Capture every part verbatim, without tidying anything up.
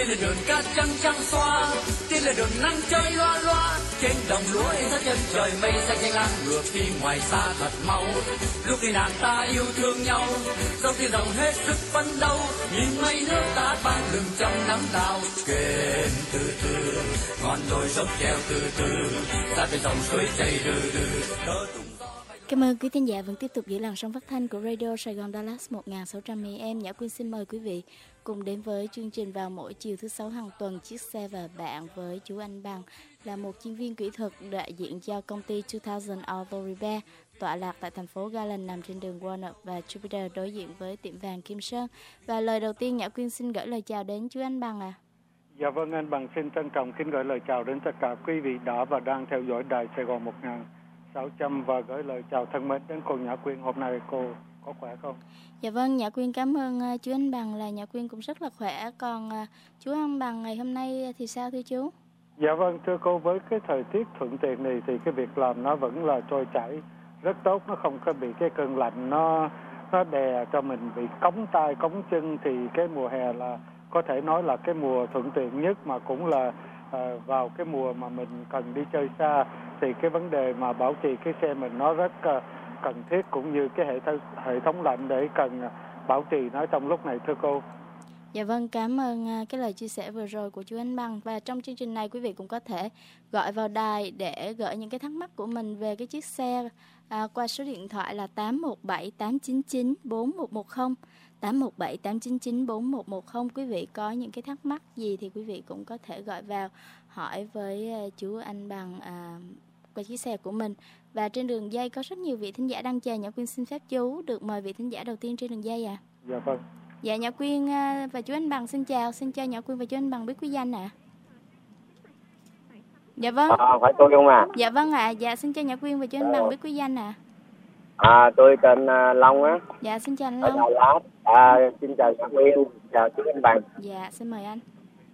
Trên là đường cát trắng trắng xóa, trên là đường nắng chơi loa loa, trên đồng lúa in ra chân trời mây xanh xanh lam ngược đi ngoài xa thật mau. Lúc đi nàng ta yêu thương nhau, dòng tiền đồng hết sức phấn đấu, nhìn mây nước ta ban lưng trong nắng đào. Kênh từ từ, ngọn đồi dốc treo từ từ, ta bên dòng suối chảy từ từ. Cảm ơn quý thính giả vẫn tiếp tục giữ làn sóng phát thanh của Radio Sài Gòn Dallas một nghìn sáu trăm a em. Nhã Quyên xin mời quý vị cùng đến với chương trình vào mỗi chiều thứ sáu hàng tuần. Chiếc xe và bạn với chú Anh Bằng là một chuyên viên kỹ thuật đại diện cho công ty hai nghìn Auto Repair tọa lạc tại thành phố Garland nằm trên đường Walnut và Jupiter đối diện với tiệm vàng Kim Sơn. Và lời đầu tiên Nhã Quyên xin gửi lời chào đến chú Anh Bằng à. Dạ vâng, anh Bằng xin trân trọng kính gửi lời chào đến tất cả quý vị đã và đang theo dõi đài Sài Gòn một nghìn sáu trăm và gửi lời chào thân mến đến cô Nhã Quyên. Hôm nay cô có khỏe không? Dạ vâng, Nhã Quyên cảm ơn uh, chú Anh Bằng, là Nhã Quyên cũng rất là khỏe. Còn uh, chú Anh Bằng ngày hôm nay thì sao thưa chú? Dạ vâng, thưa cô, với cái thời tiết thuận tiện này thì cái việc làm nó vẫn là trôi chảy rất tốt, nó không có bị cái cơn lạnh nó nó đè cho mình bị cống tay cống chân. Thì cái mùa hè là có thể nói là cái mùa thuận tiện nhất, mà cũng là uh, vào cái mùa mà mình cần đi chơi xa thì cái vấn đề mà bảo trì cái xe mình nó rất uh, cần thiết, cũng như cái hệ thống hệ thống lạnh để cần bảo trì nó trong lúc này thưa cô. Dạ vâng, cảm ơn cái lời chia sẻ vừa rồi của chú Anh Bằng. Và trong chương trình này quý vị cũng có thể gọi vào đài để gửi những cái thắc mắc của mình về cái chiếc xe à, qua số điện thoại là tám một bảy tám chín chín bốn một một không, tám một bảy tám chín chín bốn một một không. Quý vị có những cái thắc mắc gì thì quý vị cũng có thể gọi vào hỏi với chú Anh Bằng à, qua chiếc xe của mình. Và trên đường dây có rất nhiều vị thính giả đang chờ. Nhã Quyên xin phép chú được mời vị thính giả đầu tiên trên đường dây ạ. À. Dạ vâng. Dạ Nhã Quyên và chú Anh Bằng xin chào. Xin chào Nhã Quyên và chú Anh Bằng biết quý danh ạ. À. Dạ vâng. À, phải tôi không à? Dạ vâng ạ. À. Dạ xin chào Nhã Quyên và chú Anh Bằng biết quý danh ạ. À. à tôi tên uh, Long á. Dạ xin chào anh Long. À, xin chào Nhã Quyên, chào chú Anh Bằng. Dạ xin mời anh.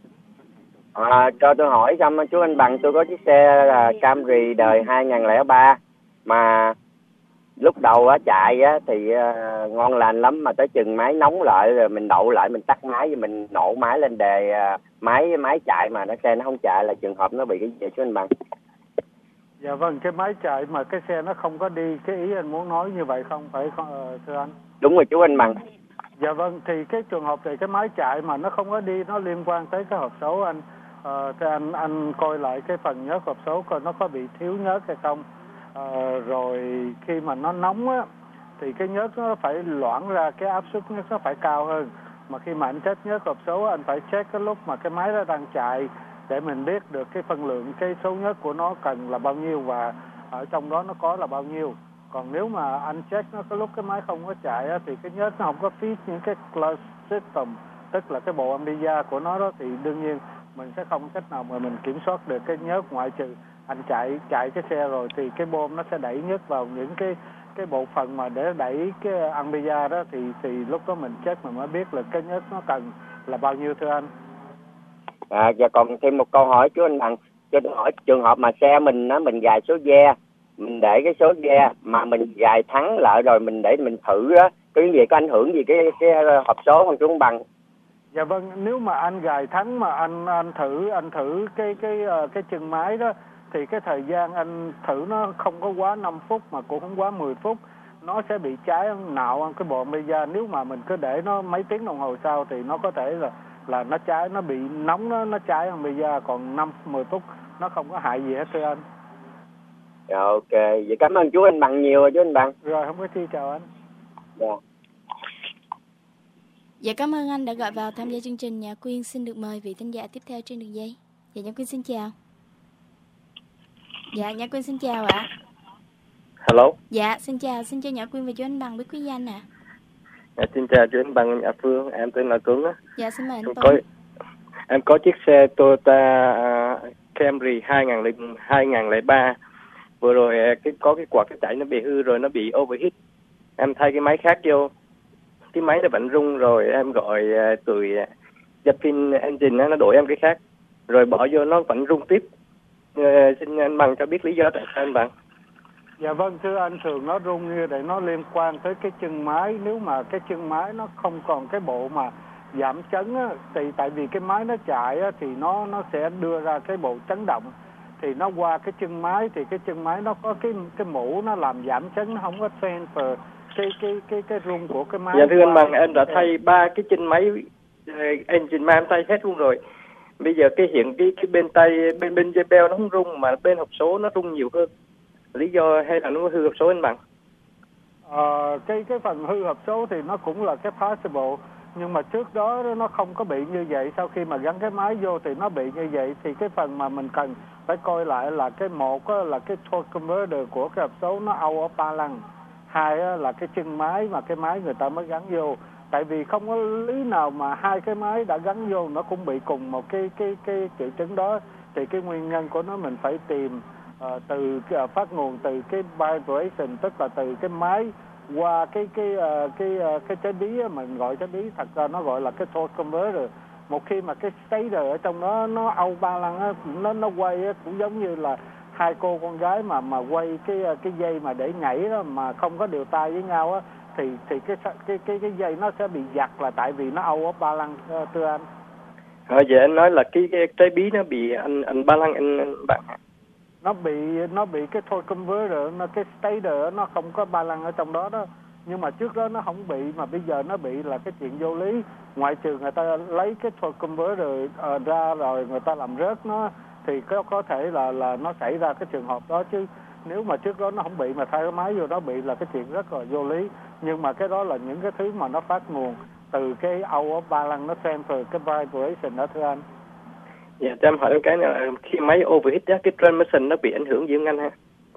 À, cho tôi hỏi xong chú Anh Bằng, tôi có chiếc xe là Camry đời hai nghìn lẻ ba mà lúc đầu á chạy á thì uh, ngon lành lắm, mà tới chừng máy nóng lại rồi mình đậu lại, mình tắt máy rồi mình nổ máy lên đề uh, máy máy chạy mà nó xe nó không chạy, là trường hợp nó bị cái gì chú Anh Bằng? Dạ vâng, cái máy chạy mà cái xe nó không có đi, cái ý anh muốn nói như vậy không phải không, uh, thưa anh? Đúng rồi chú Anh Bằng. Dạ vâng, thì cái trường hợp thì cái máy chạy mà nó không có đi, nó liên quan tới cái hộp số anh. Ờ, thì anh anh coi lại cái phần nhớt hộp số coi nó có bị thiếu nhớt hay không. Ờ, rồi khi mà nó nóng á thì cái nhớt nó phải loãng ra, cái áp suất nhớt nó phải cao hơn. Mà khi mà anh check nhớt hộp số anh phải check cái lúc mà cái máy nó đang chạy để mình biết được cái phân lượng, cái số nhớt của nó cần là bao nhiêu và ở trong đó nó có là bao nhiêu. Còn nếu mà anh check nó cái lúc cái máy không có chạy á, thì cái nhớt nó không có fit những cái closed system, tức là cái bộ âm đi da của nó đó, thì đương nhiên mình sẽ không cách nào mà mình kiểm soát được cái nhớt, ngoại trừ anh chạy chạy cái xe rồi thì cái bơm nó sẽ đẩy nhớt vào những cái cái bộ phận mà để đẩy cái âm đi da đó, thì thì lúc đó mình check mình mới biết là cái nhớt nó cần là bao nhiêu thưa anh. À, và còn thêm một câu hỏi chú anh Bằng, cho tôi hỏi trường hợp mà xe mình á, mình gài số ve, mình để cái số ve mà mình gài thắng lại rồi mình để mình thử á, cái gì có ảnh hưởng gì cái cái hộp số không chú anh Bằng? Dạ vâng, nếu mà anh gài thắng mà anh anh thử anh thử cái cái cái chân máy đó thì cái thời gian anh thử nó không có quá năm phút mà cũng không quá mười phút, nó sẽ bị cháy nạo cái bộ âm da. Nếu mà mình cứ để nó mấy tiếng đồng hồ sau thì nó có thể là là nó cháy, nó bị nóng, nó nó cháy âm da, còn năm mười phút nó không có hại gì hết thưa anh. Rồi, ok, vậy cảm ơn chú Anh Bằng nhiều rồi chú Anh Bằng. Rồi, không có chi, chào anh. Dạ. Dạ cảm ơn anh đã gọi vào tham gia chương trình. Nhã Quyên xin được mời vị thính giả tiếp theo trên đường dây. Dạ Nhã Quyên xin chào. Dạ Nhã Quyên xin chào ạ. Hello. Dạ xin chào, xin chào Nhã Quyên và chú Anh Bằng biết quý danh ạ. Dạ, xin chào chú Anh Bằng, Nhã Phương, em tên là Tuấn á. Dạ xin mời anh Tuấn. Có, em có chiếc xe Toyota uh, Camry hai nghìn lẻ ba. Vừa rồi cái có cái quạt cái chạy nó bị hư rồi, nó bị overheat. Em thay cái máy khác vô, cái máy nó vẫn rung, rồi em gọi uh, tụi uh, Japan Engine nó đổi em cái khác, rồi bỏ vô nó vẫn rung tiếp. Uh, xin anh Bằng cho biết lý do tại sao anh Bằng. Dạ vâng, thưa anh, thường nó rung như để nó liên quan tới cái chân máy. Nếu mà cái chân máy nó không còn cái bộ mà giảm chấn á, thì tại vì cái máy nó chạy á, thì nó nó sẽ đưa ra cái bộ chấn động, thì nó qua cái chân máy, thì cái chân máy nó có cái cái mũ nó làm giảm chấn, nó không có transfer cái cái cái cái rung của cái máy. Dạ thưa anh Bằng, em đã thay ba cái chân máy engine man thay hết luôn rồi. Bây giờ cái hiện cái cái bên tay bên bên dây beo nó không rung mà bên hộp số nó rung nhiều hơn. Lý do hay là nó hư hộp số anh Bằng? Ờ, cái cái phần hư hộp số thì nó cũng là cái possible, nhưng mà trước đó nó không có bị như vậy. Sau khi mà gắn cái máy vô thì nó bị như vậy, thì cái phần mà mình cần phải coi lại là cái một á, là cái torque converter của cái hộp số nó out of balance, hai á, là cái chân máy mà cái máy người ta mới gắn vô. Tại vì không có lý nào mà hai cái máy đã gắn vô nó cũng bị cùng một cái cái cái triệu chứng đó, thì cái nguyên nhân của nó mình phải tìm uh, từ cái, uh, phát nguồn từ cái vibration, tức là từ cái máy qua cái cái uh, cái uh, cái trái bí á, mình gọi trái bí, thật ra nó gọi là cái torque converter. Một khi mà cái stator ở trong đó nó out balance á, nó nó quay á, cũng giống như là hai cô con gái mà mà quay cái cái dây mà để nhảy đó mà không có điều tay với nhau á, thì thì cái cái cái cái dây nó sẽ bị giật, là tại vì nó out of balance, thưa anh. Ờ, vậy anh nói là cái cái trái bí nó bị anh anh balance anh, anh bạn. Nó bị nó bị cái torque converter, nó cái stator nó không có balance ở trong đó đó. Nhưng mà trước đó nó không bị, mà bây giờ nó bị là cái chuyện vô lý. Ngoại trừ người ta lấy cái torque converter uh, ra rồi người ta làm rớt nó, thì có có thể là là nó xảy ra cái trường hợp đó, chứ nếu mà trước đó nó không bị mà thay cái máy vô đó bị là cái chuyện rất là vô lý. Nhưng mà cái đó là những cái thứ mà nó phát nguồn từ cái out of balance, nó transfer cái vibration đó, thưa anh. Dạ, cho em hỏi cái này là khi máy overheat á, cái transmission nó bị ảnh hưởng gì không anh ha?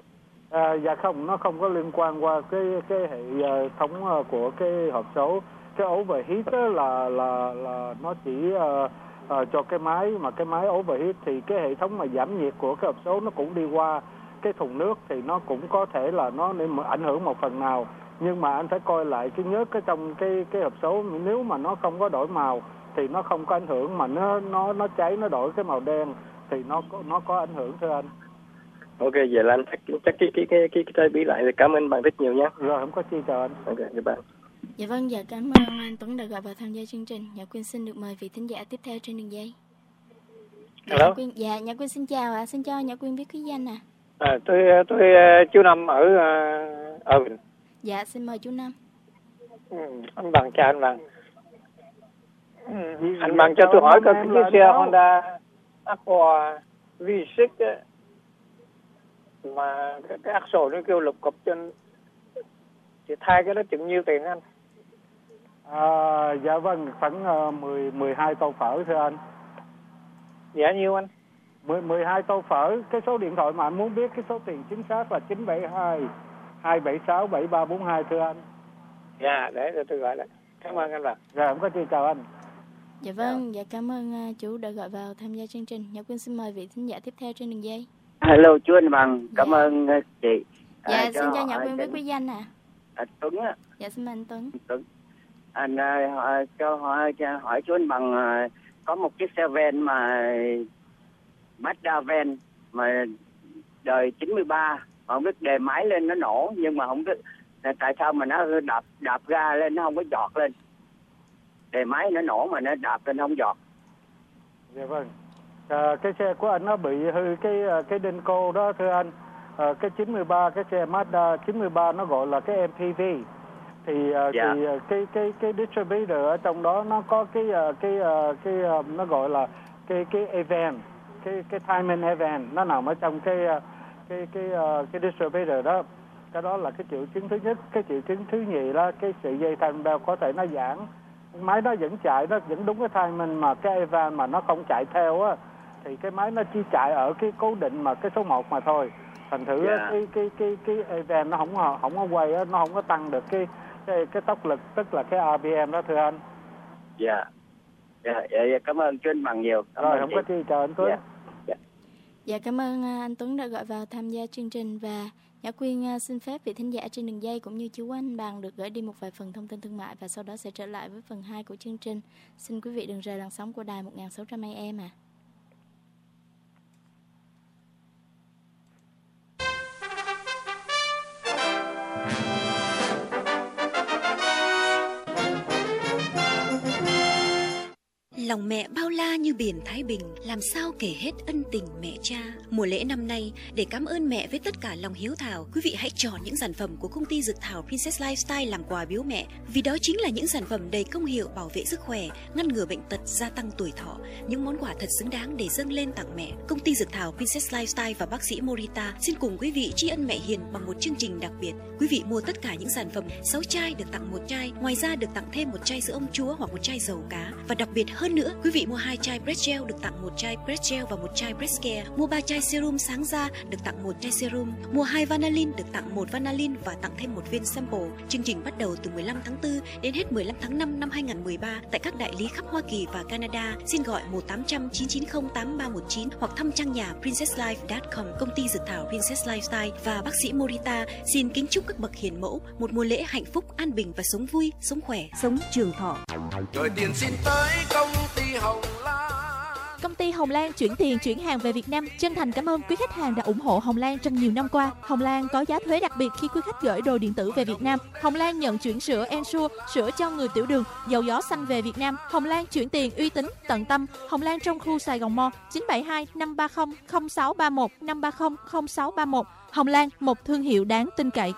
À, dạ không, nó không có liên quan qua cái cái hệ uh, thống uh, của cái hộp số. Cái overheat đó là là là nó chỉ uh, uh, cho cái máy, mà cái máy overheat thì cái hệ thống mà giảm nhiệt của cái hộp số nó cũng đi qua cái thùng nước, thì nó cũng có thể là nó để mà ảnh hưởng một phần nào. Nhưng mà anh phải coi lại cái nhớt ở trong cái cái hộp số, nếu mà nó không có đổi màu thì nó không có ảnh hưởng, mà nó nó nó cháy nó đổi cái màu đen thì nó có nó có ảnh hưởng, thưa anh. Ok, vậy là anh chắc chắc cái cái cái cái trái bí lại, thì cảm ơn bạn rất nhiều nhé. Rồi, không có chi, chào anh. Ok, các bạn. Dạ vâng, dạ cảm ơn anh Tuấn đã gọi vào tham gia chương trình. Nhã Quyên xin được mời vị thính giả tiếp theo trên đường dây. Hello. Nhã Quyên, dạ Nhã Quyên xin chào ạ, à. Xin cho Nhã Quyên biết quý danh ạ. À. À, tôi tôi chú Năm ở ở Bình. Dạ xin mời chú Năm. Ừ, anh Bằng chào anh Bằng. Ừ, anh Bằng cho tôi hỏi coi cái chiếc xe Honda Accord vê sáu ấy, mà cái, cái axle nó kêu lục cục trên, thì thay cái đó chừng nhiêu tiền anh? À, dạ vâng, khoảng uh, mười, mười hai tô phở, thưa anh. Dạ nhiêu anh? mười, mười hai tô phở. Cái số điện thoại mà anh muốn biết cái số tiền chính xác là chín bảy hai hai bảy sáu bảy ba bốn hai, thưa anh. Dạ, để tôi, tôi gọi lại. Cảm ơn anh Bằng. Rồi, không có chi, chào anh. Dạ vâng, dạ cảm ơn uh, chú đã gọi vào tham gia chương trình. Nhã Quyên xin mời vị thính giả tiếp theo trên đường dây. Hello chú anh Bằng, cảm dạ. ơn chị. Dạ, à, xin cho Nhã Quyên biết quý danh ạ. À, Tuấn á. Dạ xin mời anh Tuấn. Tuấn. Anh uh, cho hỏi, cho hỏi chú anh Bằng, uh, có một chiếc xe van mà Mazda van mà đời chín mươi ba, không biết đề máy lên nó nổ, nhưng mà không biết tại sao mà nó đạp đạp ga lên nó không có giọt lên. Đề máy nó nổ mà nó đạp lên không giọt. Dạ vâng. À, cái xe của anh nó bị hư cái cái đinh cô đó, thưa anh. À, cái chín mươi ba, cái xe Mazda chín mươi ba nó gọi là cái em pê vê. Thì, dạ. thì cái cái cái distributor ở trong đó nó có cái cái cái, cái nó gọi là cái cái event, cái cái timing event, nó nằm ở trong cái cái cái cái, cái distributor đó. Cái đó là cái triệu chứng thứ nhất. Cái triệu chứng thứ nhì là cái sợi dây timing belt có thể nó giãn, máy nó vẫn chạy, nó vẫn đúng cái timing, mà cái event mà nó không chạy theo á, thì cái máy nó chỉ chạy ở cái cố định mà cái số một mà thôi. Thành thử yeah. cái cái cái cái event nó không không có quay á, nó không có tăng được cái cái cái tốc lực, tức là cái rờ pê em đó, thưa anh. Dạ. Dạ, dạ, cảm ơn chú anh Bằng nhiều. Cảm Rồi, không chị. Có chi, chào anh Tuấn. Dạ. Dạ. Dạ cảm ơn anh Tuấn đã gọi vào tham gia chương trình, và Nhã Quyên xin phép vị thính giả trên đường dây cũng như chú anh Bằng được gửi đi một vài phần thông tin thương mại, và sau đó sẽ trở lại với phần hai của chương trình. Xin quý vị đừng rời làn sóng của đài một nghìn sáu trăm a em ạ. À. Lòng mẹ bao la như biển Thái Bình, làm sao kể hết ân tình mẹ cha. Mùa lễ năm nay, để cảm ơn mẹ với tất cả lòng hiếu thảo, quý vị hãy chọn những sản phẩm của công ty dược thảo Princess Lifestyle làm quà biếu mẹ, vì đó chính là những sản phẩm đầy công hiệu bảo vệ sức khỏe, ngăn ngừa bệnh tật, gia tăng tuổi thọ. Những món quà thật xứng đáng để dâng lên tặng mẹ. Công ty dược thảo Princess Lifestyle và bác sĩ Morita xin cùng quý vị tri ân mẹ hiền bằng một chương trình đặc biệt. Quý vị mua tất cả những sản phẩm sáu chai được tặng một chai, ngoài ra được tặng thêm một chai sữa ông chúa hoặc một chai dầu cá. Và đặc biệt hơn nữa, quý vị mua hai chai breast gel được tặng một chai breast gel và một chai breast care. Mua ba chai serum sáng da được tặng một chai serum. Mua hai Vanillin được tặng một Vanillin và tặng thêm một viên sample. Chương trình bắt đầu từ mười lăm tháng tư đến hết mười lăm tháng năm năm hai nghìn không trăm mười ba tại các đại lý khắp Hoa Kỳ và Canada. Xin gọi một tám trăm chín chín không tám ba một chín hoặc thăm trang nhà princess life chấm com. Công ty dược thảo Princess Lifestyle và bác sĩ Morita xin kính chúc các bậc hiền mẫu một mùa lễ hạnh phúc, an bình và sống vui, sống khỏe, sống trường thọ. Rồi tiền xin tới công ty Hồng Lan. Công ty Hồng Lan chuyển tiền chuyển hàng về Việt Nam. Chân thành cảm ơn quý khách hàng đã ủng hộ Hồng Lan trong nhiều năm qua. Hồng Lan có giá thuế đặc biệt khi quý khách gửi đồ điện tử về Việt Nam. Hồng Lan nhận chuyển sữa Ensure, sữa cho người tiểu đường, dầu gió xanh về Việt Nam. Hồng Lan chuyển tiền uy tín, tận tâm. Hồng Lan trong khu Sài Gòn Mall, chín bảy hai năm ba không không sáu ba một năm ba không không sáu ba một. Hồng Lan, một thương hiệu đáng tin cậy.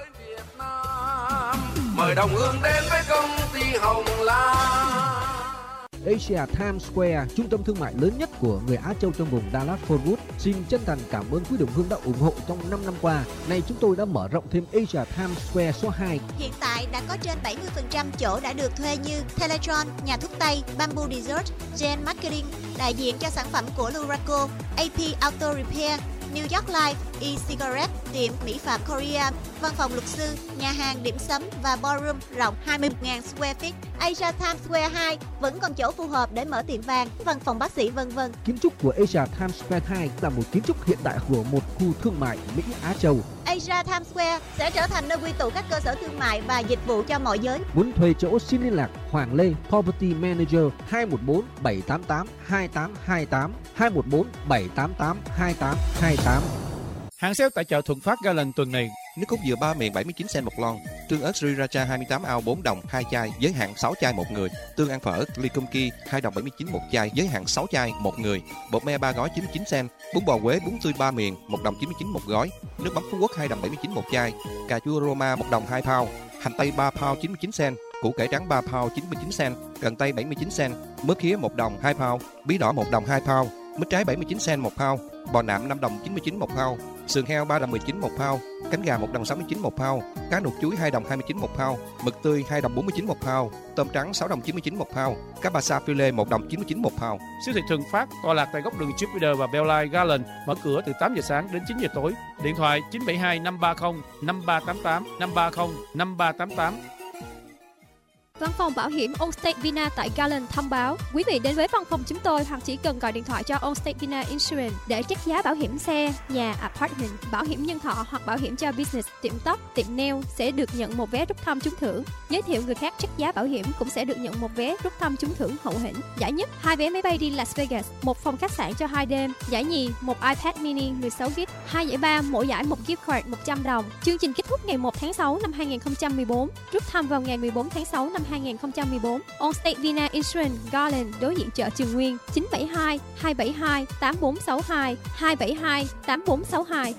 Mời đồng hương đến với công ty Hồng Lan. Asia Times Square, trung tâm thương mại lớn nhất của người Á Châu trong vùng Dallas-Fort Worth, xin chân thành cảm ơn quý đồng hương đã ủng hộ trong năm năm qua. Nay chúng tôi đã mở rộng thêm Asia Times Square số hai. Hiện tại đã có trên bảy mươi phần trăm chỗ đã được thuê như Teletron, Nhà thuốc Tây, Bamboo Dessert, Gen Marketing, đại diện cho sản phẩm của Luraco, a pê Auto Repair, New York Life, e-cigarette, tiệm mỹ phẩm Korea, văn phòng luật sư, nhà hàng điểm sấm và ballroom rộng hai mươi nghìn square feet. Asia Times Square hai vẫn còn chỗ phù hợp để mở tiệm vàng, văn phòng bác sĩ vân vân. Kiến trúc của Asia Times Square hai là một kiến trúc hiện đại của một khu thương mại Mỹ Á Châu. Asia Times Square sẽ trở thành nơi quy tụ các cơ sở thương mại và dịch vụ cho mọi giới. Muốn thuê chỗ xin liên lạc Hoàng Lê, Property Manager hai một bốn bảy tám tám hai tám hai tám, hai một bốn bảy tám tám hai tám hai tám. Hàng sale tại chợ Thuận Phát Garland tuần này: nước cốt dừa ba miền bảy mươi chín cent một lon, tương ớt sriracha hai mươi tám ounce bốn đồng hai chai, giới hạn sáu chai một người, tương ăn phở ly công ki hai đồng bảy mươi chín một chai, giới hạn sáu chai một người, bột me ba gói chín mươi chín cent, bún bò Quế bún tươi ba miền một đồng chín mươi chín một gói, nước mắm Phú Quốc hai đồng bảy mươi chín một chai, cà chua Roma một đồng hai pound, hành tây ba pound chín mươi chín cent, củ cải trắng ba pound chín mươi chín cent, cần tây bảy mươi chín cent, mướp khía một đồng hai pound, bí đỏ một đồng hai pound, mít trái bảy mươi chín cent một pound, bò nạm năm đồng chín mươi chín một pound, sườn heo ba đồng mười chín một pound, cánh gà một đồng sáu mươi chín một pound, cá nuột chuối hai đồng hai mươi chín một pound, mực tươi hai đồng bốn mươi chín một pound, tôm trắng sáu đồng chín mươi chín một pound, cá ba sa phi lê một đồng chín mươi chín một pound. Siêu thị Thuận Phát tọa lạc tại góc đường Jupiter và Bellline Garland, mở cửa từ tám giờ sáng đến chín giờ tối. Điện thoại chín bảy hai năm ba không năm ba tám tám, năm ba không năm ba tám tám. Văn phòng bảo hiểm Allstate Vina tại Garland thông báo, quý vị đến với văn phòng chúng tôi hoặc chỉ cần gọi điện thoại cho Allstate Vina Insurance để check giá bảo hiểm xe, nhà, apartment, bảo hiểm nhân thọ hoặc bảo hiểm cho business, tiệm tóc, tiệm nail sẽ được nhận một vé rút thăm trúng thưởng. Giới thiệu người khác check giá bảo hiểm cũng sẽ được nhận một vé rút thăm trúng thưởng hậu hĩnh. Giải nhất, hai vé máy bay đi Las Vegas, một phòng khách sạn cho hai đêm. Giải nhì, một iPad mini mười sáu gi-ga-bai. Hai giải ba, mỗi giải một gift card một trăm đồng. Chương trình kết thúc ngày một tháng sáu năm hai nghìn không trăm mười bốn, rút thăm vào ngày mười bốn tháng sáu năm hai nghìn không trăm mười bốn. Allstate Vina Insurance Garland, đối diện chợ Trường Nguyên, chín bảy hai hai bảy hai tám bốn sáu hai, hai bảy hai tám bốn sáu hai.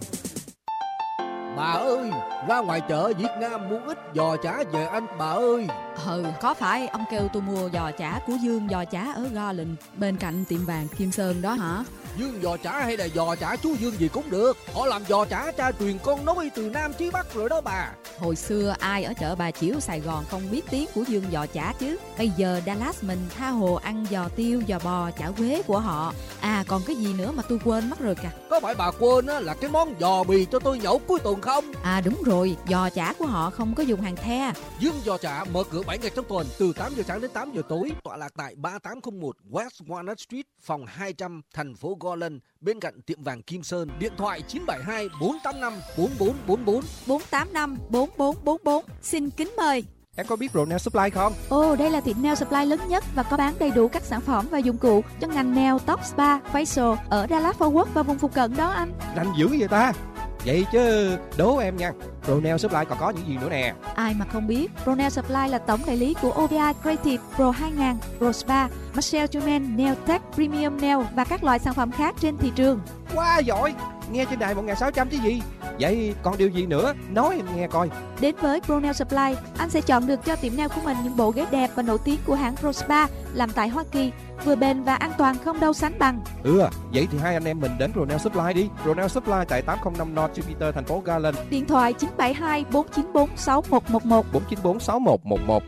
Bà ơi, ra ngoài chợ Việt Nam mua ít giò chả về anh bà ơi. Ừ, có phải ông kêu tôi mua giò chả của Dương giò chả ở Garland bên cạnh tiệm vàng Kim Sơn đó hả? Dương giò chả hay là giò chả chú Dương gì cũng được. Họ làm giò chả cha truyền con nối từ Nam chí Bắc rồi đó bà. Hồi xưa ai ở chợ Bà Chiểu Sài Gòn không biết tiếng của Dương giò chả chứ. Bây giờ Dallas mình tha hồ ăn giò tiêu, giò bò, chả quế của họ. À còn cái gì nữa mà tôi quên mất rồi kìa. Có phải bà quên á là cái món giò bì cho tôi nhậu cuối tuần không? À đúng rồi, giò chả của họ không có dùng hàng the. Dương giò chả mở cửa bảy ngày trong tuần từ tám giờ sáng đến tám giờ tối, tọa lạc tại ba tám không một West Walnut Street, phòng hai trăm, thành phố Garland, bên cạnh tiệm vàng Kim Sơn. Điện thoại chín bảy hai bốn tám năm bốn bốn bốn bốn, bốn tám năm bốn bốn bốn bốn. Xin kính mời. Em có biết Pro Nail Supply không? Ồ, đây là tiệm nail supply lớn nhất và có bán đầy đủ các sản phẩm và dụng cụ cho ngành nail, tóc, spa, facial ở Dallas Fort Worth và vùng phụ cận đó anh. Rành dữ vậy ta. Vậy chứ đố em nha, Pronel Supply còn có những gì nữa nè? Ai mà không biết, Pronel Supply là tổng đại lý của ô vê i Creative, Pro hai nghìn, Pro Spa, Marcel Truman, Nail Tech, Premium Nail và các loại sản phẩm khác trên thị trường. Quá giỏi, nghe trên đài một nghìn sáu trăm chứ gì. Vậy còn điều gì nữa, nói em nghe coi. Đến với Pronel Supply, anh sẽ chọn được cho tiệm nail của mình những bộ ghế đẹp và nổi tiếng của hãng Pro Spa, làm tại Hoa Kỳ, vừa bền và an toàn không đâu sánh bằng. Ừ, vậy thì hai anh em mình đến Pronel Supply đi. Pronel Supply tại tám không năm North Jupiter, thành phố Garland. Điện thoại chín bảy hai bốn chín bốn sáu một một một. bốn chín bốn sáu một một một.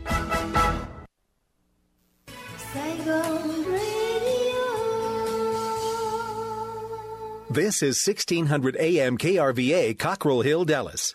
This is sixteen hundred A M K R V A, Cockrell Hill, Dallas.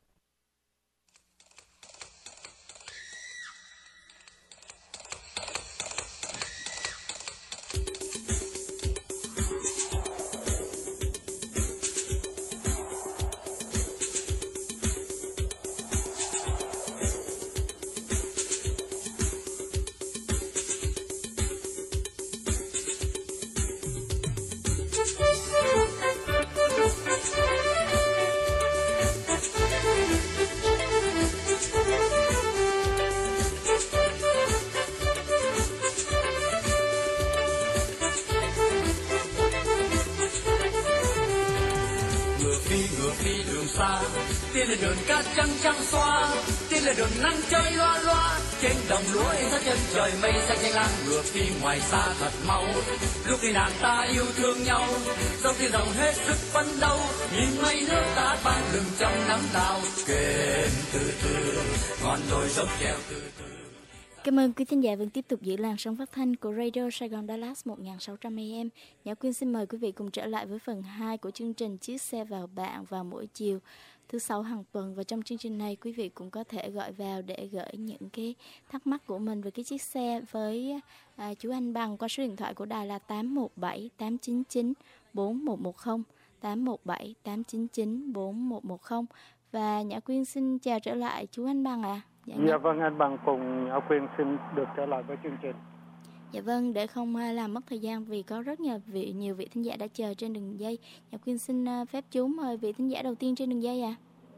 Tiên lên đường cát trắng trắng xóa, tiên lên đường nắng chơi loa loa, trên đồng lúa in ra chân trời mây xanh xanh lam ngược đi ngoài xa thật mau. Lúc đi nàng ta yêu thương nhau, dòng tiền rộng hết sức phấn đấu, nhìn mây nước ta ban lừng trong nắng đào, kềnh từ từ ngọn đồi dốc treo từ từ. Cảm ơn quý thính giả vẫn tiếp tục giữ làn sóng phát thanh của Radio Sài Gòn Dallas một nghìn sáu trăm A M. Nhã Quyên xin mời quý vị cùng trở lại với phần hai của chương trình Chiếc xe vào bạn vào mỗi chiều thứ sáu hàng tuần, và trong chương trình này quý vị cũng có thể gọi vào để gửi những cái thắc mắc của mình về cái chiếc xe với à, chú Anh Bằng qua số điện thoại của đài là tám một bảy tám chín chín bốn một một không, tám một bảy tám chín chín bốn một một không. Và Nhã Quyên xin chào trở lại chú Anh Bằng ạ. À. Dạ, dạ vâng, anh Bằng cùng Nhã Quyên xin được trở lại với chương trình. Dạ vâng, để không làm mất thời gian vì có rất nhiều vị nhiều vị thính giả đã chờ trên đường dây, Nhã Quyên xin phép chú mời vị thính giả đầu tiên trên đường dây ạ. À.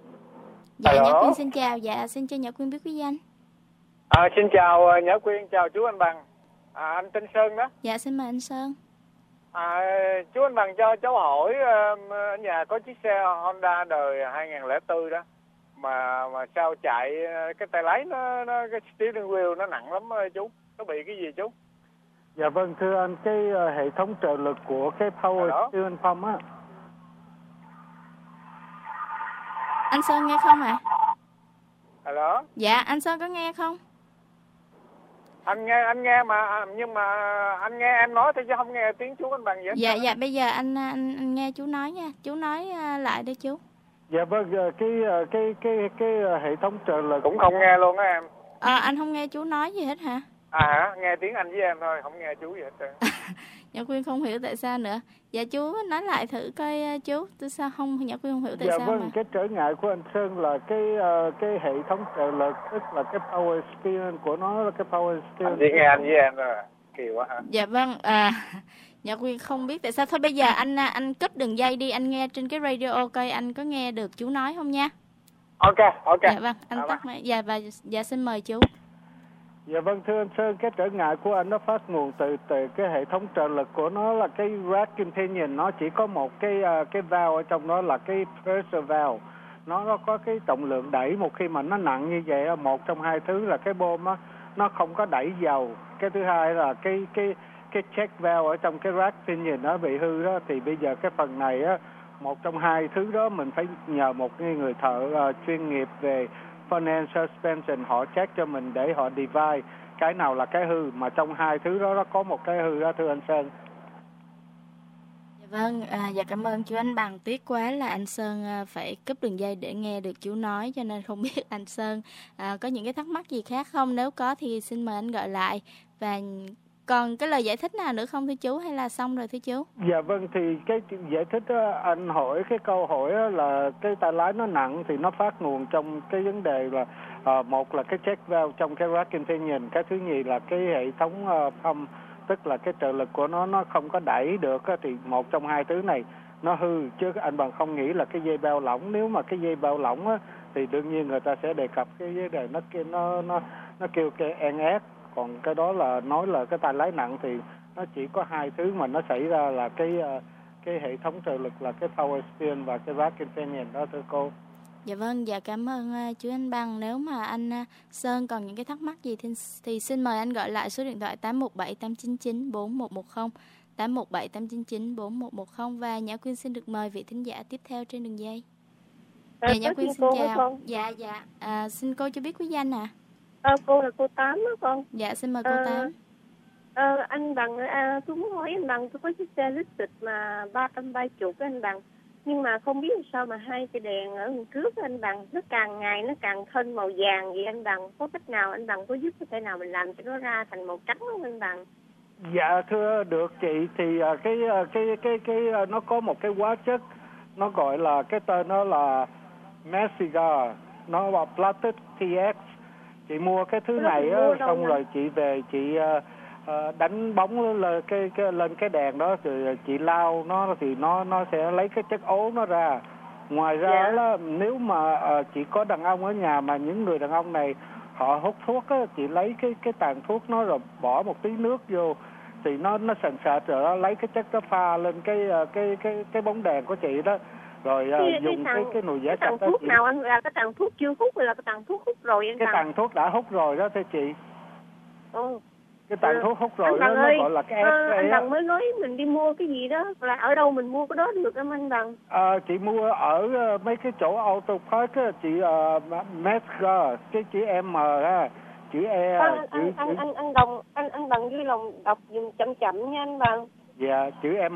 Dạ, Nhã Quyên xin chào, dạ xin cho Nhã Quyên biết quý danh. À, xin chào Nhã Quyên, chào chú Anh Bằng. À, anh tên Sơn đó. Dạ xin mời anh Sơn. À, chú Anh Bằng cho cháu hỏi, ở nhà có chiếc xe Honda đời hai nghìn lẻ bốn đó. Mà mà sao chạy cái tay lái nó nó cái steering wheel nó nặng lắm chú, nó bị cái gì chú? Dạ vâng thưa anh, cái uh, hệ thống trợ lực của cái power steering pump á. Anh Sơn nghe không ạ? À? Alo. Dạ anh Sơn có nghe không? Anh nghe anh nghe mà nhưng mà anh nghe em nói thôi chứ không nghe tiếng chú Anh Bằng vậy. Dạ dạ bây giờ anh anh, anh nghe chú nói nha, chú nói lại đi chú. Dạ vâng, cái cái cái cái hệ thống trợ lực cũng không nghe luôn á em. À, anh không nghe chú nói gì hết hả? À hả? Nghe tiếng anh với em thôi, không nghe chú gì hết trơn. Nhã Quyên không hiểu tại sao nữa. Dạ chú nói lại thử coi chú, tại sao không Nhã Quyên không hiểu tại dạ sao vâng, mà. Cái trở ngại của anh Sơn là cái cái hệ thống trợ lực, tức là cái power steering của nó là cái power steering. Anh chỉ nghe anh với em rồi, kỳ quá hả? Dạ vâng, à Nhã Quyên không biết tại sao. Thôi bây giờ anh anh cúp đường dây đi, anh nghe trên cái radio coi anh có nghe được chú nói không nha. Ok, ok. Dạ vâng, anh tắt máy. Dạ và dạ xin mời chú. Dạ vâng thưa anh Sơn, cái trở ngại của anh nó phát nguồn từ từ cái hệ thống trợ lực của nó là cái rack companion, nó chỉ có một cái cái valve ở trong đó là cái pressure valve. Nó nó có cái trọng lượng đẩy, một khi mà nó nặng như vậy, một trong hai thứ là cái bơm á nó không có đẩy dầu. Cái thứ hai là cái cái cái check valve ở trong cái rack pinion nó bị hư đó, thì bây giờ cái phần này á, một trong hai thứ đó mình phải nhờ một người thợ uh, chuyên nghiệp về financial suspension họ check cho mình để họ divide cái nào là cái hư, mà trong hai thứ đó nó có một cái hư đó thưa anh Sơn. Dạ vâng, à, dạ cảm ơn chú Anh Bằng. Tiếc quá là anh Sơn à, phải cúp đường dây để nghe được chú nói, cho nên không biết anh Sơn à, có những cái thắc mắc gì khác không, nếu có thì xin mời anh gọi lại. Và còn cái lời giải thích nào nữa không thưa chú, hay là xong rồi thưa chú? Dạ vâng, thì cái giải thích đó, anh hỏi cái câu hỏi đó là cái tay lái nó nặng thì nó phát nguồn trong cái vấn đề là uh, một là cái check valve trong cái rack companion, cái thứ nhì là cái hệ thống uh, pump, tức là cái trợ lực của nó nó không có đẩy được, thì một trong hai thứ này nó hư, chứ anh bằng không nghĩ là cái dây bao lỏng. Nếu mà cái dây bao lỏng á, thì đương nhiên người ta sẽ đề cập cái vấn đề nó nó nó nó kêu cái en ét. Còn cái đó là nói là cái tay lái nặng thì nó chỉ có hai thứ mà nó xảy ra là cái cái hệ thống trợ lực là cái power steering và cái vác companion đó thưa cô. Dạ vâng, dạ cảm ơn uh, chú Anh Bằng. Nếu mà anh uh, Sơn còn những cái thắc mắc gì thì, thì xin mời anh gọi lại số điện thoại tám một bảy tám chín chín bốn một một không, tám một bảy tám chín chín bốn một một không. Và Nhã Quyên xin được mời vị thính giả tiếp theo trên đường dây. À, dạ, Nhã Quyên xin chào. Con. Dạ dạ. À, xin cô cho biết quý danh ạ. À? À, cô là cô Tám đó con. Dạ xin mời cô à, Tám. À, anh Bằng, à, tôi muốn hỏi anh Bằng, tôi có chiếc xe Lexus mà ba trăm ba mươi anh Bằng. Nhưng mà không biết sao mà hai cái đèn ở đằng trước anh Bằng nó càng ngày nó càng thân màu vàng vậy anh Bằng. Có cách nào anh Bằng có giúp có thể nào mình làm cho nó ra thành màu trắng không anh Bằng? Dạ thưa được chị, thì cái cái cái cái nó có một cái hóa chất nó gọi là cái tên nó là Messiga, nó là Plated tê ích. Chị mua cái thứ này á, xong rồi chị về chị uh, đánh bóng lên cái, cái lên cái đèn đó rồi chị lau nó thì nó nó sẽ lấy cái chất ố nó ra. Ngoài ra yeah. là nếu mà uh, chị có đàn ông ở nhà mà những người đàn ông này họ hút thuốc á, chị lấy cái cái tàn thuốc nó rồi bỏ một tí nước vô thì nó nó sền sệt rồi đó, lấy cái chất đó pha lên cái cái cái cái bóng đèn của chị đó, rồi cái, uh, dùng cái, cái cái nồi giã sạch đó. Cái thuốc nào anh là cái tàn thuốc chưa hút hay là cái tàn thuốc hút rồi anh? Cái tàn thuốc đã hút rồi đó thưa chị. Ừ. Cái tàn ừ. thuốc hút rồi đó, nó gọi là cái à, anh Bằng mới nói mình đi mua cái gì đó, là ở đâu mình mua cái đó được không anh Bằng? À, chị mua ở uh, mấy cái chỗ auto park á, chị uh, Mesga, cái chữ M ha, chữ E. À, chữ, anh, chữ... anh anh anh đồng anh anh Bằng dưới lòng đọc dùng chậm chậm nha anh Bằng. Dạ, chữ M.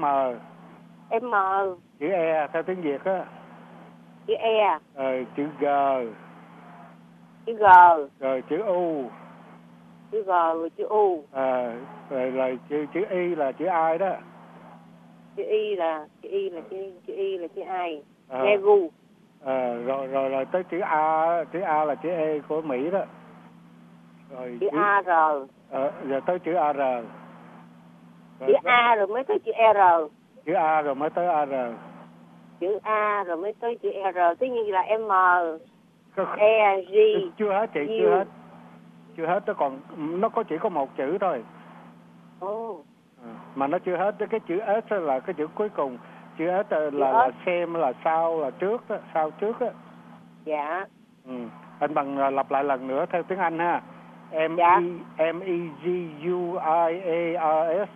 M. Chữ E theo tiếng Việt á. Chữ E. Ờ, chữ G. Chữ G. Rồi chữ U. Chữ G rồi chữ U. À, rồi rồi chữ chữ Y là chữ ai đó. Chữ Y là chữ Y là chữ chữ Y là chữ ai? À, Egu. À, rồi rồi rồi tới chữ A, chữ A là chữ E của Mỹ đó. Rồi chữ, chữ A R. Ờ, rồi tới chữ A R. Rồi chữ tới... A rồi mới tới chữ R. Chữ A rồi mới tới A R. Chữ A rồi mới tới chữ R, tất nhiên là M, E, G. Chưa hết chị, U. chưa hết. Chưa hết, nó còn nó có chỉ có một chữ thôi. Ồ. Oh. À, mà nó chưa hết, cái chữ S là cái chữ cuối cùng. Chữ S là là, là xem là sau là trước đó, sau trước á. Dạ. Ừ. Anh Bằng lặp lại lần nữa theo tiếng Anh ha. M dạ. E M E G U I A R S.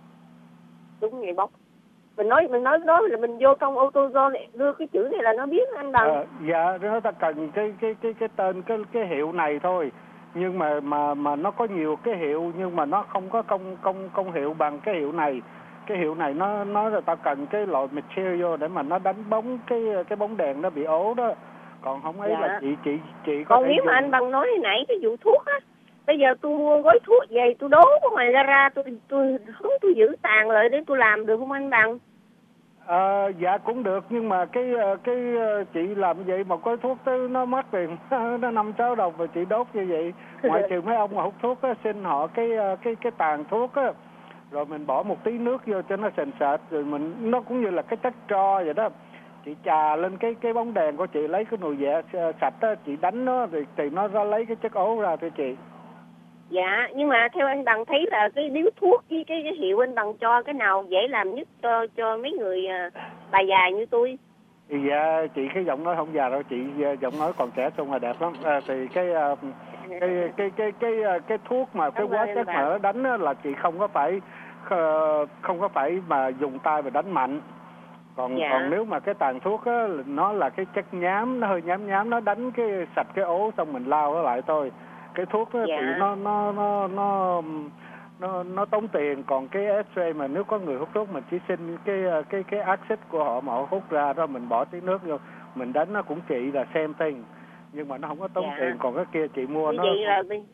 Đúng vậy bóc. Mình nói mình nói đó là mình vô trong AutoZone đưa cái chữ này là nó biết anh Bằng. À, dạ, nó ta cần cái cái cái cái tên cái cái hiệu này thôi. Nhưng mà mà mà nó có nhiều cái hiệu nhưng mà nó không có công công công hiệu bằng cái hiệu này. Cái hiệu này nó nó là ta cần cái loại material để mà nó đánh bóng cái cái bóng đèn nó bị ố đó. Còn không ấy dạ. là chị chị chị có còn thể nếu dùng... mà anh Bằng nói hồi nãy cái vụ thuốc á, bây giờ tôi mua gói thuốc về tôi đố ở ngoài gara tôi tôi hướng tôi giữ tàn lại để tôi làm được không anh Bằng? À, dạ cũng được, nhưng mà cái cái chị làm vậy mà gói thuốc tới nó mất tiền nó năm sáu đồng và chị đốt như vậy. Ngoại trừ mấy ông mà hút thuốc á, xin họ cái cái cái tàn thuốc á, rồi mình bỏ một tí nước vô cho nó sền sệt, rồi mình nó cũng như là cái chất tro vậy đó. Chị chà lên cái cái bóng đèn của chị, lấy cái nồi dẻ sạch á, chị đánh nó thì, thì nó ra lấy cái chất ố ra thưa chị. Dạ, nhưng mà theo anh Bằng thấy là cái điếu thuốc với cái, cái hiệu anh Bằng cho cái nào dễ làm nhất cho cho mấy người bà già như tôi? Thì dạ, chị cái giọng nói không già đâu, chị giọng nói còn trẻ trung là đẹp lắm. À, thì cái cái cái cái cái cái, cái thuốc mà cái hóa chất mà nó đánh là chị không có phải không có phải mà dùng tay mà đánh mạnh. Còn dạ. còn nếu mà cái tàn thuốc á, nó là cái chất nhám, nó hơi nhám nhám, nó đánh cái sạch cái ố xong mình lau nó lại thôi. Cái thuốc đó dạ. thì nó nó nó nó nó nó tốn tiền, còn cái X-ray mà nếu có người hút thuốc mình chỉ xin cái cái cái axit của họ mà họ hút ra đó, mình bỏ tí nước vô mình đánh nó cũng trị là xem thing, nhưng mà nó không có tốn dạ. tiền. Còn cái kia chị mua như nó vậy là mình...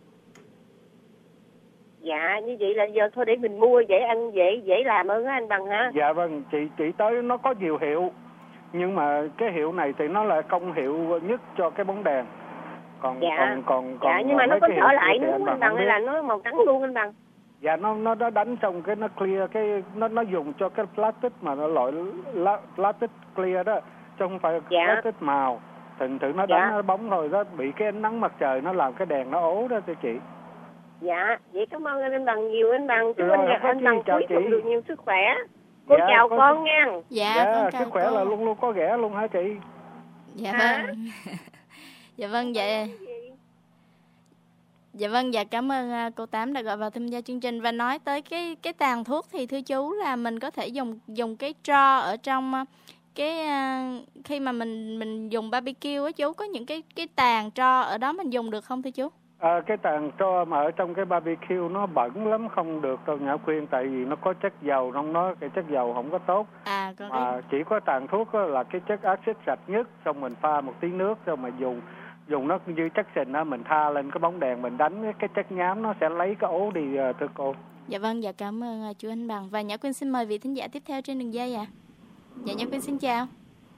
dạ như vậy là giờ thôi để mình mua dễ ăn dễ dễ làm hơn á anh Bằng hả? Dạ vâng, chị chị tới nó có nhiều hiệu nhưng mà cái hiệu này thì nó là công hiệu nhất cho cái bóng đèn. Còn dạ. còn còn còn dạ nhưng mà nó có trở lại nữa anh Bằng hay là nó màu trắng luôn anh Bằng? Dạ nó nó nó đánh xong cái nó clear cái nó nó dùng cho cái plastic mà nó loại lá, plastic clear đó, chứ không phải Dạ. plastic màu. Thường thường nó Dạ. đánh nó bóng thôi, đó bị cái ánh nắng mặt trời nó làm cái đèn nó ố đó thưa chị. Dạ, vậy cảm ơn anh Bằng nhiều anh Bằng. Chúc Rồi, anh, không có anh chi, Bằng chào cuối chị. cùng được nhiều sức khỏe. Cô Dạ, chào con- con nha. Dạ, Dạ, con chào sức khỏe cô. là luôn luôn có ghẻ luôn hả chị? Dạ Hả? vâng. Dạ vâng, dạ. Dạ vâng, dạ cảm ơn à, cô Tám đã gọi vào tham gia chương trình. Và nói tới cái cái tàn thuốc thì thưa chú là mình có thể dùng dùng cái tro ở trong à, cái à, khi mà mình mình dùng barbecue á chú, có những cái cái tàn tro ở đó mình dùng được không thưa chú? À, cái tàn tro mà ở trong cái barbecue nó bẩn lắm, không được đâu Nhã Khuyên, tại vì nó có chất dầu trong đó, cái chất dầu không có tốt. À, có Mà cái chỉ có tàn thuốc đó là cái chất axit sạch nhất, xong mình pha một tí nước rồi mà dùng dùng nó như chất xịn đó, mình tha lên cái bóng đèn mình đánh cái chất nhám nó sẽ lấy cái ố đi à, thưa cô. Dạ vâng, dạ cảm ơn à, chú Anh Bằng. Và Nhã Quyên xin mời vị thính giả tiếp theo trên đường dây ạ. À. Dạ Nhã Quyên xin chào.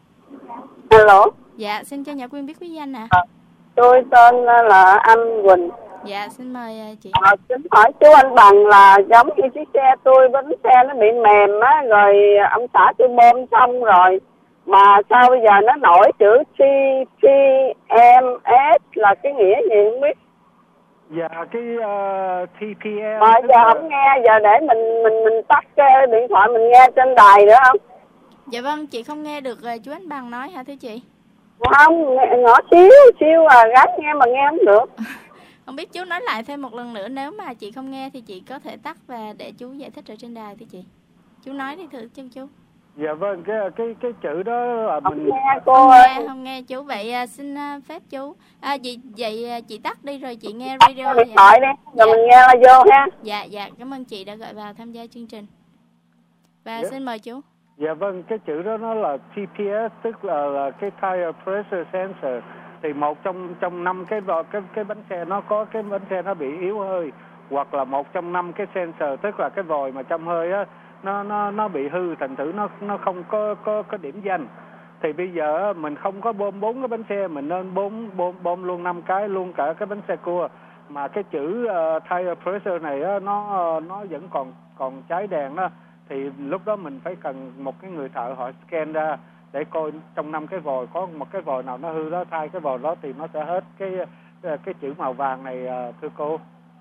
Alo. Dạ xin cho Nhã Quyên biết quý danh ạ. À, tôi tên là Anh Quỳnh. Dạ xin mời à, chị. À, xin hỏi chú Anh Bằng là giống như chiếc xe tôi, bánh xe nó bị mềm á, rồi ông xã tôi bơm xong rồi mà sao bây giờ nó nổi chữ C C M S là cái nghĩa gì không biết. Dạ cái uh, T P M. Mà giờ không nghe, giờ để mình mình mình tắt cái điện thoại mình nghe trên đài nữa không? Dạ vâng, chị không nghe được à, chú Anh Bằng nói hả thưa chị? Không, nhỏ xíu xíu à, gái nghe mà nghe không được. Không biết chú nói lại thêm một lần nữa, nếu mà chị không nghe thì chị có thể tắt và để chú giải thích ở trên đài thưa chị. Chú nói đi thử chân chú. Dạ vâng, cái cái cái chữ đó là Không mình nghe cô Không ơi. nghe, không nghe chú. Vậy à, xin à, phép chú. À, vậy, vậy à, chị tắt đi rồi chị nghe radio. Điện thoại đi, rồi mình nghe là vô ha. Dạ, dạ, cảm ơn chị đã gọi vào tham gia chương trình. Và Dạ. xin mời chú. Dạ vâng, cái chữ đó nó là T P S, tức là, là cái tire pressure sensor. Thì một trong trong năm cái cái cái bánh xe nó có cái bánh xe nó bị yếu hơi, hoặc là một trong năm cái sensor, tức là cái vòi mà trong hơi á nó nó nó bị hư, thành thử nó nó không có có có điểm danh. Thì bây giờ mình không có bơm bốn cái bánh xe, mình nên bơm bơm bơm luôn năm cái, luôn cả cái bánh xe cua. Mà cái chữ uh, tire pressure này á, nó nó vẫn còn còn cháy đèn đó, thì lúc đó mình phải cần một cái người thợ họ scan ra để coi trong năm cái vòi có một cái vòi nào nó hư đó, thay cái vòi đó thì nó sẽ hết cái cái chữ màu vàng này thưa cô.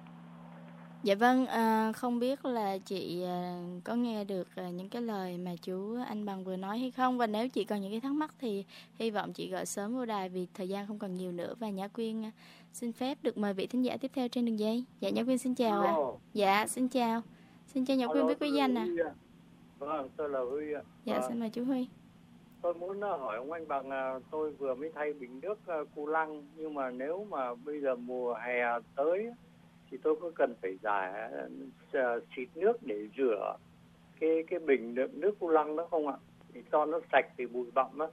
Dạ vâng, à, không biết là chị à, có nghe được à, những cái lời mà chú Anh Bằng vừa nói hay không. Và nếu chị còn những cái thắc mắc thì hy vọng chị gọi sớm vô đài vì thời gian không còn nhiều nữa. Và Nhã Quyên à, xin phép được mời vị thính giả tiếp theo trên đường dây. Dạ Nhã Quyên xin chào ạ. À. Dạ xin chào. Xin cho Nhã Quyên biết quý danh ạ. À. Vâng, tôi là Huy ạ. Dạ vâng. xin mời chú Huy. Tôi muốn hỏi ông anh Bằng, tôi vừa mới thay bình nước cu lăng, nhưng mà nếu mà bây giờ mùa hè tới thì tôi có cần phải giải xịt nước để rửa cái cái bình nước, nước cu lăng đó không ạ? Thì cho nó sạch thì bụi bặm á.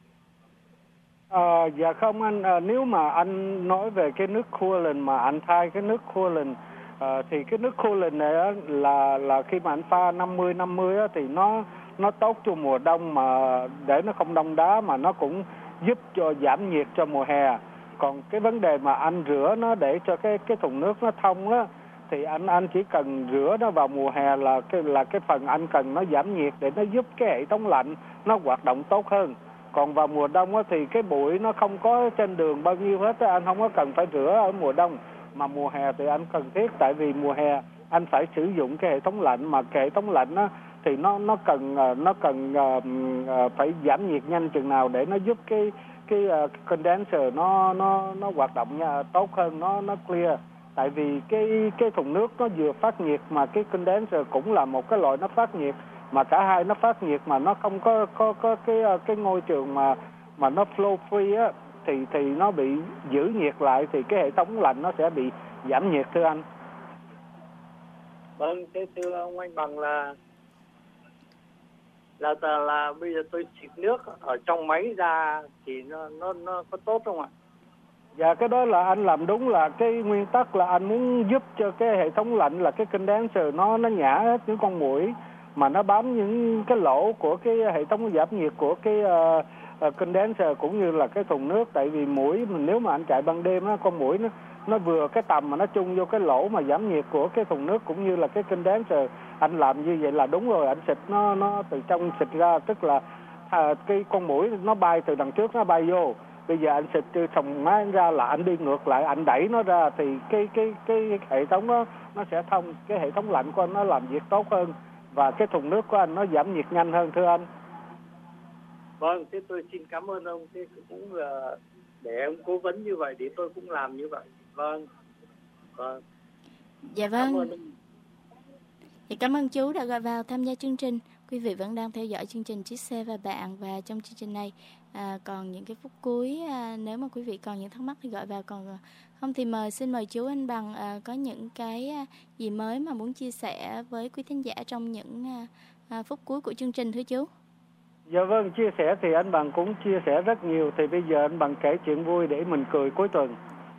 À, dạ không anh, à, nếu mà anh nói về cái nước coolant mà anh thay cái nước coolant à, thì cái nước coolant này á, là là khi mà anh pha năm mươi năm mươi á, thì nó nó tốt cho mùa đông, mà để nó không đông đá, mà nó cũng giúp cho giảm nhiệt cho mùa hè. Còn cái vấn đề mà anh rửa nó để cho cái cái thùng nước nó thông đó, thì anh anh chỉ cần rửa nó vào mùa hè là cái là cái phần anh cần nó giảm nhiệt để nó giúp cái hệ thống lạnh nó hoạt động tốt hơn. Còn vào mùa đông á, thì cái bụi nó không có trên đường bao nhiêu hết á, anh không có cần phải rửa ở mùa đông. Mà mùa hè thì anh cần thiết, tại vì mùa hè anh phải sử dụng cái hệ thống lạnh, mà cái hệ thống lạnh á thì nó nó cần nó cần uh, phải giảm nhiệt nhanh chừng nào để nó giúp cái cái uh, condenser nó nó nó hoạt động nha, tốt hơn, nó nó clear. Tại vì cái cái thùng nước nó vừa phát nhiệt mà cái condenser cũng là một cái loại nó phát nhiệt, mà cả hai nó phát nhiệt mà nó không có có có cái cái môi trường mà mà nó flow free á, thì thì nó bị giữ nhiệt lại, thì cái hệ thống lạnh nó sẽ bị giảm nhiệt thưa anh. Vâng, thế thưa ông anh Bằng là là là, là bây giờ tôi xịt nước ở trong máy ra thì nó nó nó có tốt không ạ? Dạ cái đó là anh làm đúng, là cái nguyên tắc là anh muốn giúp cho cái hệ thống lạnh là cái condenser nó nó nhả hết những con muỗi mà nó bám những cái lỗ của cái hệ thống giảm nhiệt của cái uh, uh, condenser cũng như là cái thùng nước. Tại vì muỗi mình nếu mà anh chạy ban đêm á, con muỗi nó nó vừa cái tầm mà nó chung vô cái lỗ mà giảm nhiệt của cái thùng nước cũng như là cái kinh đán. Rồi anh làm như vậy là đúng rồi, anh xịt nó nó từ trong xịt ra, tức là à, cái con muỗi nó bay từ đằng trước nó bay vô. Bây giờ anh xịt từ thùng máy ra là anh đi ngược lại, anh đẩy nó ra thì cái cái cái, cái hệ thống nó nó sẽ thông, cái hệ thống lạnh của anh nó làm việc tốt hơn và cái thùng nước của anh nó giảm nhiệt nhanh hơn, thưa anh. Vâng, thế tôi xin cảm ơn ông. Thế cũng là để ông cố vấn như vậy thì tôi cũng làm như vậy. Vâng. Vâng. Dạ vâng. Cảm ơn. Thì cảm ơn chú đã gọi vào tham gia chương trình. Quý vị vẫn đang theo dõi chương trình Chiếc Xe và Bạn, và trong chương trình này à, còn những cái phút cuối, à, nếu mà quý vị còn những thắc mắc thì gọi vào, còn không thì mời xin mời chú Anh Bằng à, có những cái à, gì mới mà muốn chia sẻ với quý thính giả trong những à, à, phút cuối của chương trình, thưa chú. Dạ vâng, chia sẻ thì anh Bằng cũng chia sẻ rất nhiều. Thì bây giờ anh Bằng kể chuyện vui để mình cười cuối tuần.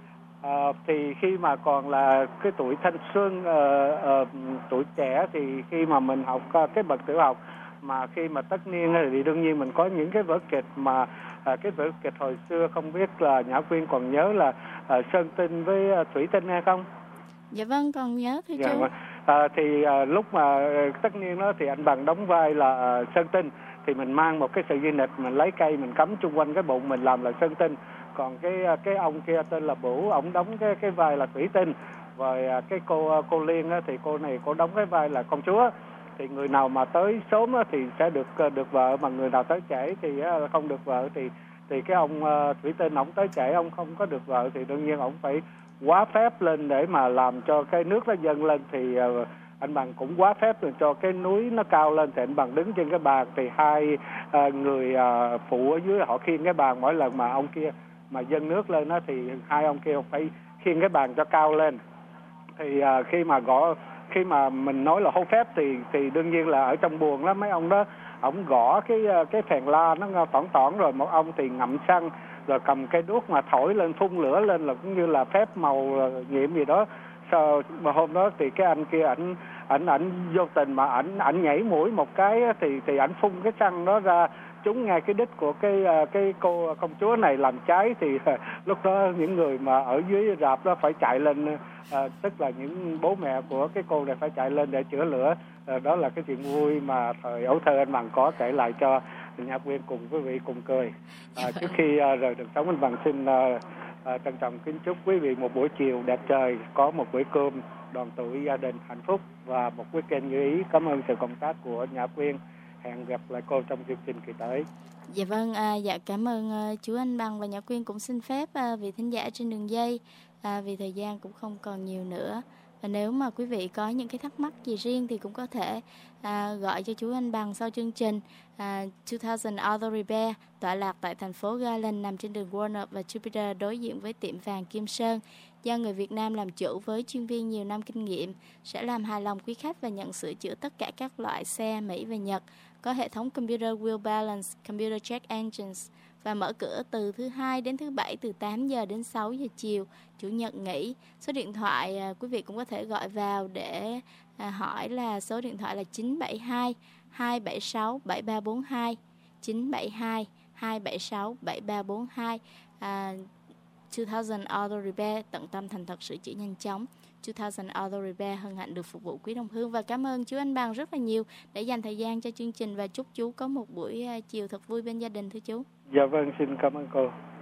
À, thì khi mà còn là cái tuổi thanh xuân, uh, uh, tuổi trẻ, thì khi mà mình học uh, cái bậc tiểu học, mà khi mà tất niên thì đương nhiên mình có những cái vở kịch mà uh, cái vở kịch hồi xưa, không biết là Nhã Quyên còn nhớ là uh, Sơn Tinh với uh, Thủy Tinh hay không? Dạ vâng, còn nhớ thưa dạ, chú. À, thì uh, lúc mà uh, tất niên đó thì anh Bằng đóng vai là uh, Sơn Tinh, thì mình mang một cái sợi dây nịt, mình lấy cây mình cắm chung quanh cái bụng mình làm là Sơn Tinh. Còn cái cái ông kia tên là Bửu, ông đóng cái cái vai là Thủy Tinh. Rồi cái cô cô Liên á, thì cô này cô đóng cái vai là công chúa. Thì người nào mà tới sớm á, thì sẽ được được vợ, mà người nào tới trễ thì không được vợ. Thì thì cái ông Thủy Tinh ông tới trễ, ông không có được vợ, thì đương nhiên ông phải quá phép lên để mà làm cho cái nước nó dâng lên. Thì anh Bằng cũng quá phép rồi cho cái núi nó cao lên, thì anh Bằng đứng trên cái bàn, thì hai uh, người uh, phụ ở dưới họ khiêng cái bàn. Mỗi lần mà ông kia mà dâng nước lên đó, thì hai ông kia phải khiêng cái bàn cho cao lên. Thì uh, khi mà gõ khi mà mình nói là hô phép thì thì đương nhiên là ở trong buồng đó, mấy ông đó ổng gõ cái cái phèn la nó tỏn tỏn, rồi một ông thì ngậm xăng rồi cầm cây đuốc mà thổi lên, phun lửa lên, là cũng như là phép màu nhiệm gì đó. Sau mà hôm đó thì cái anh kia ảnh ảnh ảnh vô tình mà ảnh ảnh nhảy mũi một cái, thì thì ảnh phun cái xăng đó ra trúng ngay cái đít của cái cái cô công chúa này làm cháy. Thì lúc đó những người mà ở dưới rạp đó phải chạy lên, à, tức là những bố mẹ của cái cô này phải chạy lên để chữa lửa. À, đó là cái chuyện vui mà thời ấu thơ anh Bằng có kể lại cho Nhã Quyên cùng quý vị cùng cười. À, trước khi à, rời đường sống, anh Bằng xin à, à, trân trọng kính chúc quý vị một buổi chiều đẹp trời, có một bữa cơm đoàn tụ gia đình hạnh phúc và một weekend như ý. Cảm ơn sự cộng tác của Nhã Quyên. Hẹn gặp lại cô trong chương trình kỳ tới. Dạ vâng, à, dạ cảm ơn à, chú Anh Bằng, và Nhã Quyên cũng xin phép à, vị thính giả trên đường dây, à, vì thời gian cũng không còn nhiều nữa. Và nếu mà quý vị có những cái thắc mắc gì riêng thì cũng có thể à, gọi cho chú Anh Bằng sau chương trình. à, hai nghìn Auto Repair tọa lạc tại thành phố Garland, nằm trên đường Walnut và Jupiter, đối diện với tiệm vàng Kim Sơn, do người Việt Nam làm chủ với chuyên viên nhiều năm kinh nghiệm, sẽ làm hài lòng quý khách và nhận sửa chữa tất cả các loại xe Mỹ và Nhật, có hệ thống computer wheel balance, computer check engines, và mở cửa từ thứ hai đến thứ bảy từ tám giờ đến sáu giờ chiều, chủ nhật nghỉ. Số điện thoại à, quý vị cũng có thể gọi vào để à, hỏi là số điện thoại là chín bảy hai hai bảy sáu bảy ba bốn hai, chín bảy hai hai bảy sáu bảy ba bốn hai. à, hai nghìn Auto Repair tận tâm thành thật sửa chữa nhanh chóng. hai nghìn Auto Repair hân hạnh được phục vụ quý đồng hương, và cảm ơn chú Anh Bằng rất là nhiều để dành thời gian cho chương trình, và chúc chú có một buổi chiều thật vui bên gia đình, thưa chú. Dạ vâng, xin cảm ơn cô.